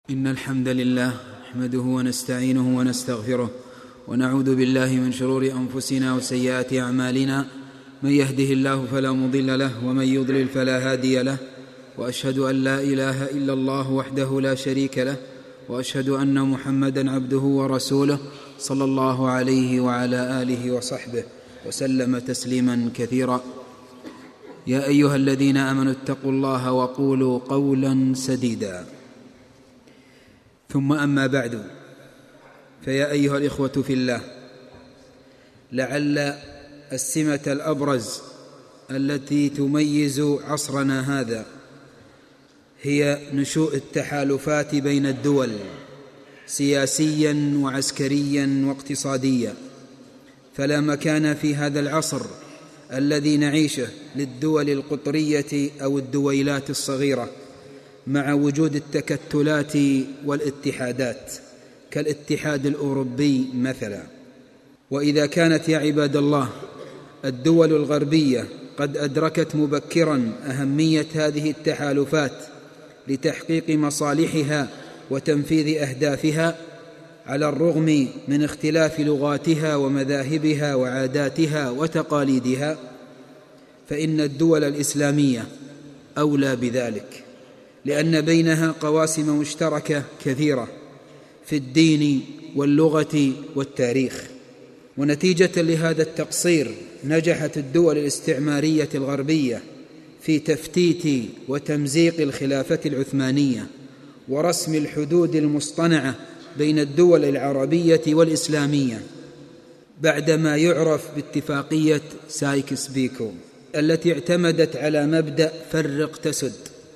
إن الحمد لله نحمده ونستعينه ونستغفره ونعوذ بالله من شرور أنفسنا وسيئات أعمالنا. من يهده الله فلا مضل له ومن يضلل فلا هادي له، وأشهد أن لا إله إلا الله وحده لا شريك له، وأشهد أن محمدًا عبده ورسوله صلى الله عليه وعلى آله وصحبه وسلم تسليمًا كثيرا. يا أيها الذين آمنوا اتقوا الله وقولوا قولا سديدا. ثم أما بعد، فيا أيها الإخوة في الله، لعل السمة الأبرز التي تميز عصرنا هذا هي نشوء التحالفات بين الدول سياسيا وعسكريا واقتصاديا. فلا مكان في هذا العصر الذي نعيشه للدول القطرية أو الدويلات الصغيرة، مع وجود التكتلات والاتحادات كالاتحاد الأوروبي مثلا. وإذا كانت يا عباد الله الدول الغربية قد أدركت مبكرا أهمية هذه التحالفات لتحقيق مصالحها وتنفيذ أهدافها، على الرغم من اختلاف لغاتها ومذاهبها وعاداتها وتقاليدها، فإن الدول الإسلامية أولى بذلك، لأن بينها قواسم مشتركة كثيرة في الدين واللغة والتاريخ. ونتيجة لهذا التقصير نجحت الدول الاستعمارية الغربية في تفتيت وتمزيق الخلافة العثمانية ورسم الحدود المصطنعة بين الدول العربية والإسلامية، بعدما يعرف باتفاقية سايكس بيكو التي اعتمدت على مبدأ فرق تسد.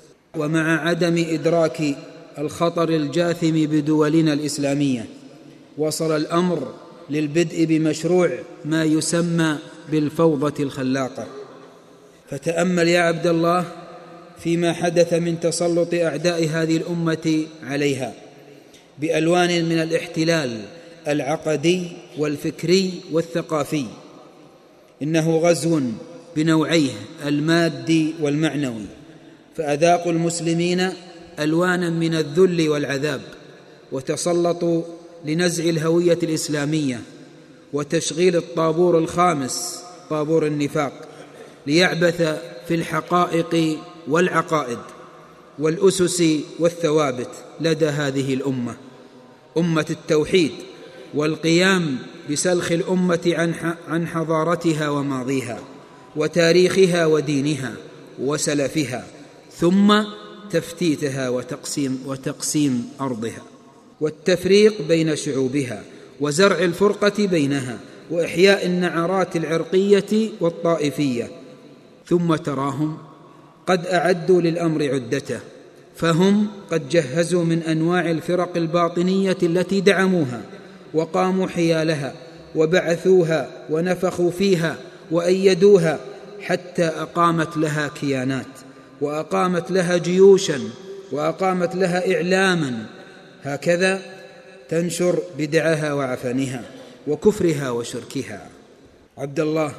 ومع عدم إدراك الخطر الجاثم بدولنا الإسلامية، وصل الأمر للبدء بمشروع ما يسمى بالفوضى الخلاقة. فتأمل يا عبد الله فيما حدث من تسلط أعداء هذه الأمة عليها بألوان من الاحتلال العقدي والفكري والثقافي. إنه غزو بنوعيه المادي والمعنوي، فأذاقوا المسلمين ألوانا من الذل والعذاب، وتسلطوا لنزع الهوية الإسلامية وتشغيل الطابور الخامس طابور النفاق، ليعبث في الحقائق والعقائد والأسس والثوابت لدى هذه الأمة، أمة التوحيد، والقيام بسلخ الأمة عن حضارتها وماضيها وتاريخها ودينها وسلفها، ثم تفتيتها وتقسيم أرضها والتفريق بين شعوبها وزرع الفرقة بينها وإحياء النعرات العرقية والطائفية. ثم تراهم قد أعدوا للأمر عدته، فهم قد جهزوا من أنواع الفرق الباطنية التي دعموها وقاموا حيالها وبعثوها ونفخوا فيها وأيدوها، حتى أقامت لها كيانات وأقامت لها جيوشا وأقامت لها إعلاما، هكذا تنشر بدعها وعفنها وكفرها وشركها. عبد الله،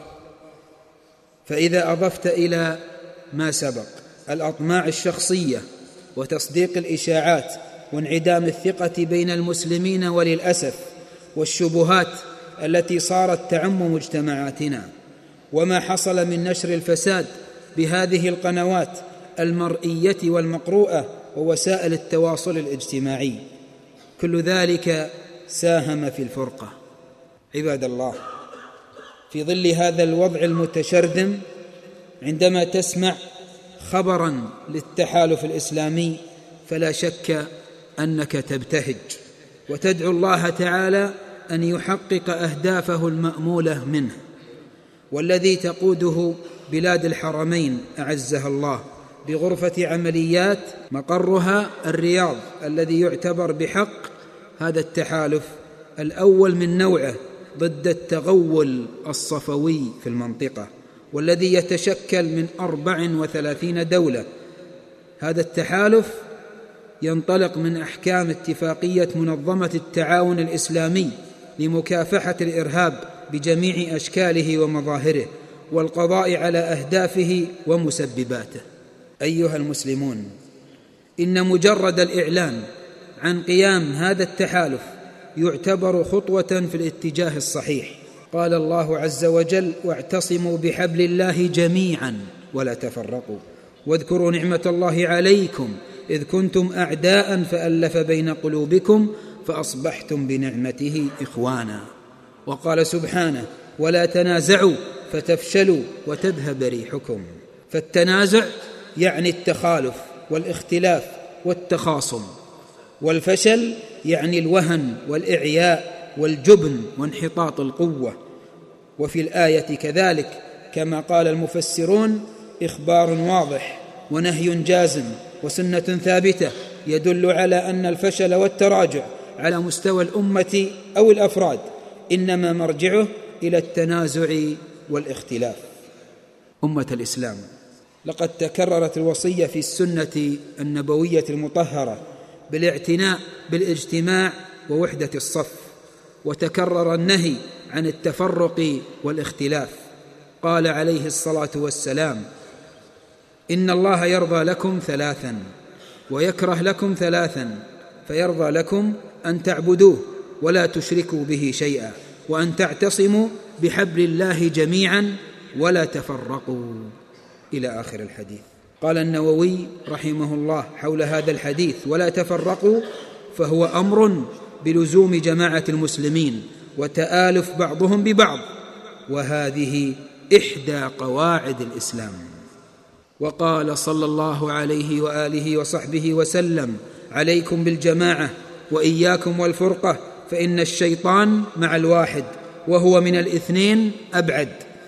فإذا أضفت إلى ما سبق الأطماع الشخصية وتصديق الإشاعات وانعدام الثقة بين المسلمين وللأسف والشبهات التي صارت تعم مجتمعاتنا، وما حصل من نشر الفساد بهذه القنوات المرئية والمقروءة ووسائل التواصل الاجتماعي، كل ذلك ساهم في الفرقة. عباد الله، في ظل هذا الوضع المتشرذم، عندما تسمع خبراً للتحالف الإسلامي فلا شك أنك تبتهج وتدعو الله تعالى أن يحقق أهدافه المأمولة منه، والذي تقوده بلاد الحرمين أعزها الله بغرفة عمليات مقرها الرياض، الذي يعتبر بحق هذا التحالف الأول من نوعه ضد التغول الصفوي في المنطقة، والذي يتشكل من 34 دولة. هذا التحالف ينطلق من أحكام اتفاقية منظمة التعاون الإسلامي لمكافحة الإرهاب بجميع أشكاله ومظاهره والقضاء على أهدافه ومسبباته. أيها المسلمون، إن مجرد الإعلان عن قيام هذا التحالف يعتبر خطوة في الاتجاه الصحيح. قال الله عز وجل: واعتصموا بحبل الله جميعا ولا تفرقوا واذكروا نعمة الله عليكم إذ كنتم أعداء فألف بين قلوبكم فأصبحتم بنعمته إخوانا. وقال سبحانه: ولا تنازعوا فتفشلوا وتذهب ريحكم. فالتنازع يعني التخالف والاختلاف والتخاصم، والفشل يعني الوهن والإعياء والجبن وانحطاط القوة. وفي الآية كذلك كما قال المفسرون إخبار واضح ونهي جازم وسنة ثابتة يدل على أن الفشل والتراجع على مستوى الأمة أو الأفراد إنما مرجعه إلى التنازع والاختلاف. أمة الإسلام، لقد تكررت الوصية في السنة النبوية المطهرة بالاعتناء بالاجتماع ووحدة الصف، وتكرر النهي عن التفرق والاختلاف. قال عليه الصلاة والسلام: إن الله يرضى لكم ثلاثا ويكره لكم ثلاثا، فيرضى لكم أن تعبدوه ولا تشركوا به شيئا، وأن تعتصموا بحبل الله جميعا ولا تفرقوا، إلى آخر الحديث. قال النووي رحمه الله حول هذا الحديث: ولا تفرقوا، فهو أمر بلزوم جماعة المسلمين وتآلف بعضهم ببعض، وهذه إحدى قواعد الإسلام. وقال صلى الله عليه وآله وصحبه وسلم: عليكم بالجماعة وإياكم والفرقة، فإن الشيطان مع الواحد وهو من الاثنين أبعد.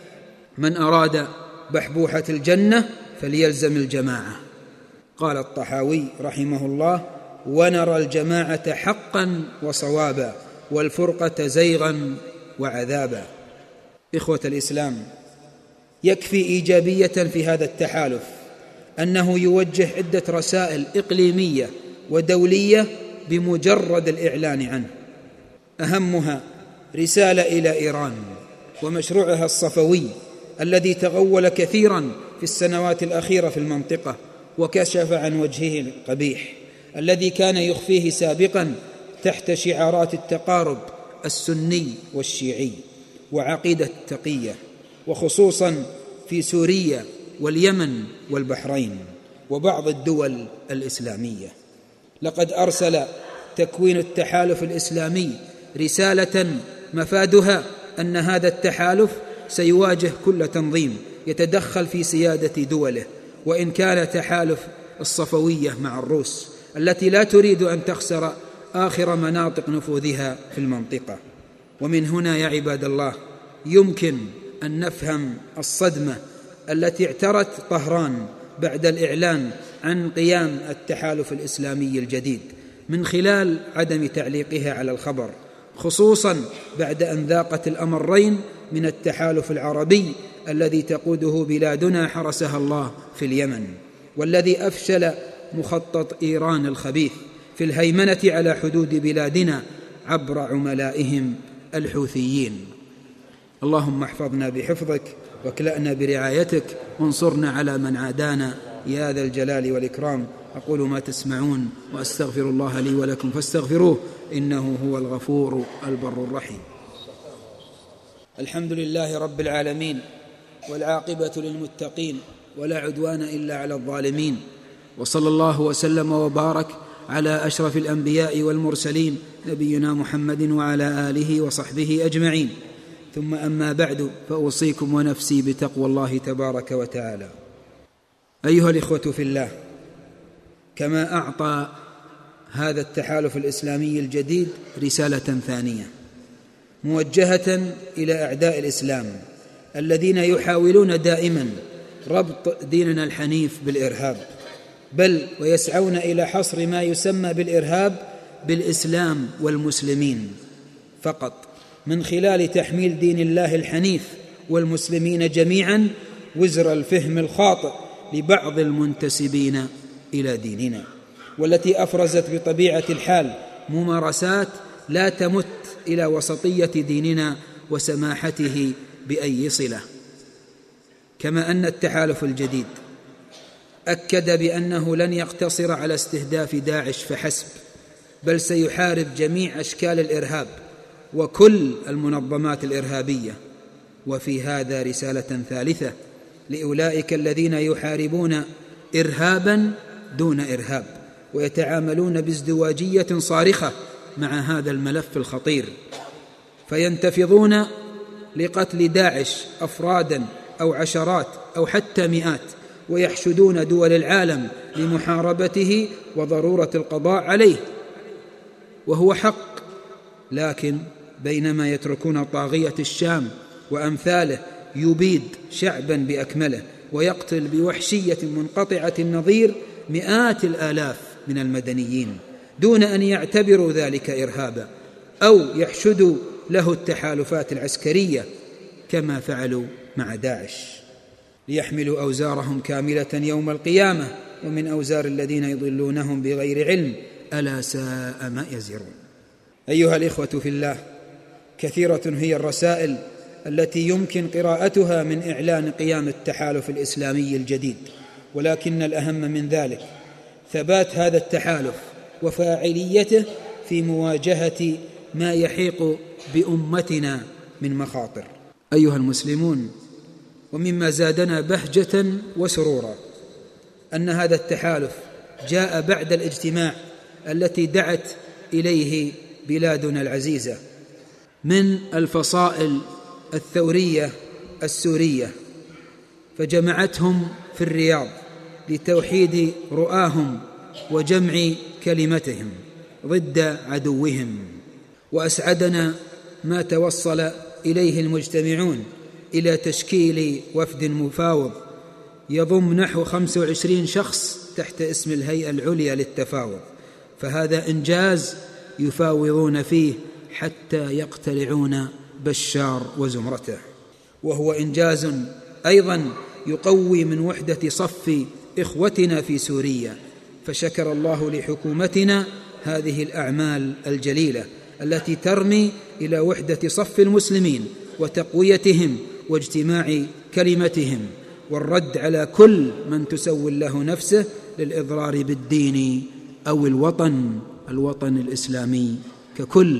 من أراد بحبوحة الجنة فليلزم الجماعة. قال الطحاوي رحمه الله: ونرى الجماعة حقا وصوابا والفرقة زيغا وعذابا. إخوة الإسلام، يكفي إيجابية في هذا التحالف أنه يوجه عدة رسائل إقليمية ودولية بمجرد الإعلان عنه. أهمها رسالة إلى إيران ومشروعها الصفوي الذي تغول كثيرا في السنوات الأخيرة في المنطقة وكشف عن وجهه القبيح الذي كان يخفيه سابقا تحت شعارات التقارب السني والشيعي وعقيدة التقية، وخصوصا في سوريا واليمن والبحرين وبعض الدول الإسلامية. لقد أرسل تكوين التحالف الإسلامي رسالة مفادها أن هذا التحالف سيواجه كل تنظيم يتدخل في سيادة دوله، وإن كان تحالف الصفوية مع الروس التي لا تريد أن تخسر آخر مناطق نفوذها في المنطقة. ومن هنا يا عباد الله يمكن أن نفهم الصدمة التي اعترت طهران بعد الإعلان عن قيام التحالف الإسلامي الجديد من خلال عدم تعليقها على الخبر، خصوصا بعد أن ذاقت الأمرين من التحالف العربي الذي تقوده بلادنا حرسها الله في اليمن، والذي أفشل مخطط إيران الخبيث في الهيمنة على حدود بلادنا عبر عملائهم الحوثيين. اللهم احفظنا بحفظك واكلأنا برعايتك وانصرنا على من عادانا يا ذا الجلال والإكرام. أقول ما تسمعون وأستغفر الله لي ولكم فاستغفروه إنه هو الغفور البر الرحيم. الحمد لله رب العالمين، والعاقبة للمتقين، ولا عدوان إلا على الظالمين، وصلى الله وسلم وبارك على أشرف الأنبياء والمرسلين نبينا محمد وعلى آله وصحبه أجمعين. ثم أما بعد، فأوصيكم ونفسي بتقوى الله تبارك وتعالى. أيها الإخوة في الله، كما أعطى هذا التحالف الإسلامي الجديد رسالة ثانية موجهة إلى أعداء الإسلام الذين يحاولون دائما ربط ديننا الحنيف بالإرهاب، بل ويسعون إلى حصر ما يسمى بالإرهاب بالإسلام والمسلمين فقط، من خلال تحميل دين الله الحنيف والمسلمين جميعا وزر الفهم الخاطئ لبعض المنتسبين إلى ديننا، والتي أفرزت بطبيعة الحال ممارسات لا تمت إلى وسطية ديننا وسماحته بأي صلة. كما أن التحالف الجديد أكد بأنه لن يقتصر على استهداف داعش فحسب، بل سيحارب جميع أشكال الإرهاب وكل المنظمات الإرهابية. وفي هذا رسالة ثالثة لأولئك الذين يحاربون إرهابا دون إرهاب ويتعاملون بازدواجية صارخة مع هذا الملف الخطير، فينتفضون لقتل داعش أفرادا أو عشرات أو حتى مئات، ويحشدون دول العالم لمحاربته وضرورة القضاء عليه، وهو حق. لكن بينما يتركون طاغية الشام وأمثاله يبيد شعبا بأكمله ويقتل بوحشية منقطعة النظير مئات الآلاف من المدنيين دون أن يعتبروا ذلك إرهابا أو يحشدوا له التحالفات العسكرية كما فعلوا مع داعش، ليحملوا أوزارهم كاملة يوم القيامة ومن أوزار الذين يضلونهم بغير علم ألا ساء ما يزرون. أيها الإخوة في الله، كثيرة هي الرسائل التي يمكن قراءتها من إعلان قيام التحالف الإسلامي الجديد، ولكن الأهم من ذلك ثبات هذا التحالف وفاعليته في مواجهة ما يحيق بأمتنا من مخاطر. أيها المسلمون، ومما زادنا بهجة وسرورا أن هذا التحالف جاء بعد الاجتماع التي دعت إليه بلادنا العزيزة من الفصائل الثورية السورية، فجمعتهم في الرياض لتوحيد رؤاهم وجمع كلمتهم ضد عدوهم. وأسعدنا ما توصل إليه المجتمعون إلى تشكيل وفد مفاوض يضم نحو 25 شخص تحت اسم الهيئة العليا للتفاوض، فهذا إنجاز يفاوضون فيه حتى يقتلعون بشار وزمرته، وهو إنجاز أيضا يقوي من وحدة صف إخوتنا في سوريا. فشكر الله لحكومتنا هذه الأعمال الجليلة التي ترمي إلى وحدة صف المسلمين وتقويتهم واجتماع كلمتهم والرد على كل من تسول له نفسه للإضرار بالدين أو الوطن الإسلامي ككل.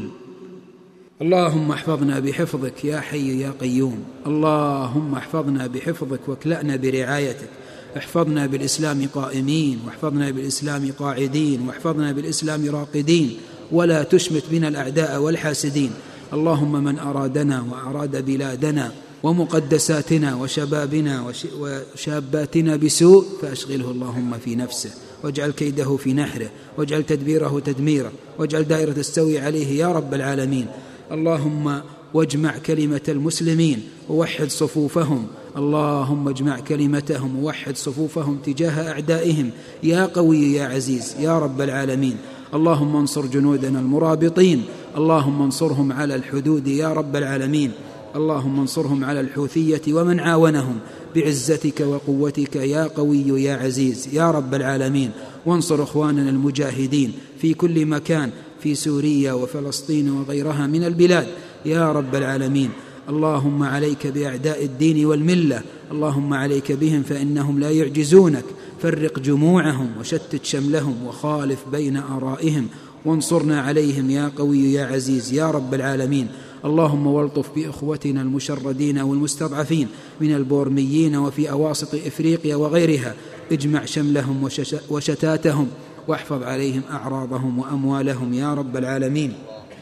اللهم احفظنا بحفظك يا حي يا قيوم، اللهم احفظنا بحفظك واكلأنا برعايتك، احفظنا بالإسلام قائمين، واحفظنا بالإسلام قاعدين، واحفظنا بالإسلام راقدين، ولا تشمت بنا الأعداء والحاسدين. اللهم من أرادنا وأراد بلادنا ومقدساتنا وشبابنا وشاباتنا بسوء فأشغله اللهم في نفسه، واجعل كيده في نحره، واجعل تدبيره تدميره، واجعل دائرة السوء عليه يا رب العالمين. اللهم واجمع كلمة المسلمين ووحد صفوفهم، اللهم اجمع كلمتهم ووحد صفوفهم تجاه أعدائهم يا قوي يا عزيز يا رب العالمين. اللهم انصر جنودنا المرابطين، اللهم انصرهم على الحدود يا رب العالمين. اللهم انصرهم على الحوثية ومن عاونهم بعزتك وقوتك يا قوي يا عزيز يا رب العالمين. وانصر إخواننا المجاهدين في كل مكان في سوريا وفلسطين وغيرها من البلاد يا رب العالمين. اللهم عليك بأعداء الدين والملة، اللهم عليك بهم فإنهم لا يعجزونك، فرق جموعهم وشتت شملهم وخالف بين آرائهم، وانصرنا عليهم يا قوي يا عزيز يا رب العالمين. اللهم والطف بإخوتنا المشردين والمستضعفين من البورميين وفي أواسط إفريقيا وغيرها، اجمع شملهم وشتاتهم واحفظ عليهم أعراضهم وأموالهم يا رب العالمين.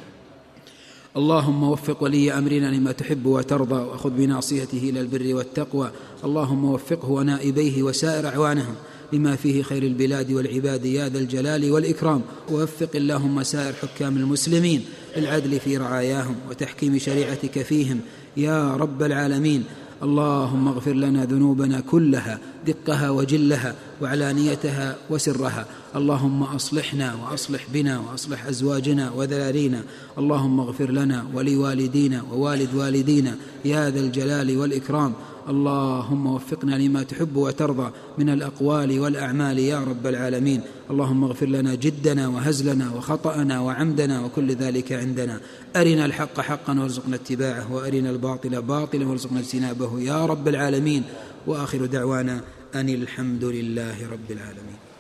اللهم وفق ولي أمرنا لما تحب وترضى، وأخذ بناصيته إلى البر والتقوى. اللهم وفقه ونائبيه وسائر أعوانهم لما فيه خير البلاد والعباد يا ذا الجلال والإكرام. ووفق اللهم سائر حكام المسلمين للعدل في رعاياهم وتحكيم شريعتك فيهم يا رب العالمين. اللهم اغفر لنا ذنوبنا كلها دقها وجلها وعلانيتها وسرها. اللهم أصلحنا وأصلح بنا وأصلح أزواجنا وذرارينا. اللهم اغفر لنا ولوالدينا ووالد والدينا يا ذا الجلال والإكرام. اللهم وفقنا لما تحب وترضى من الأقوال والأعمال يا رب العالمين. اللهم اغفر لنا جدنا وهزلنا وخطأنا وعمدنا وكل ذلك عندنا. أرنا الحق حقا وارزقنا اتباعه، وأرنا الباطل باطلا وارزقنا اجتنابه يا رب العالمين. وآخر دعوانا أن الحمد لله رب العالمين.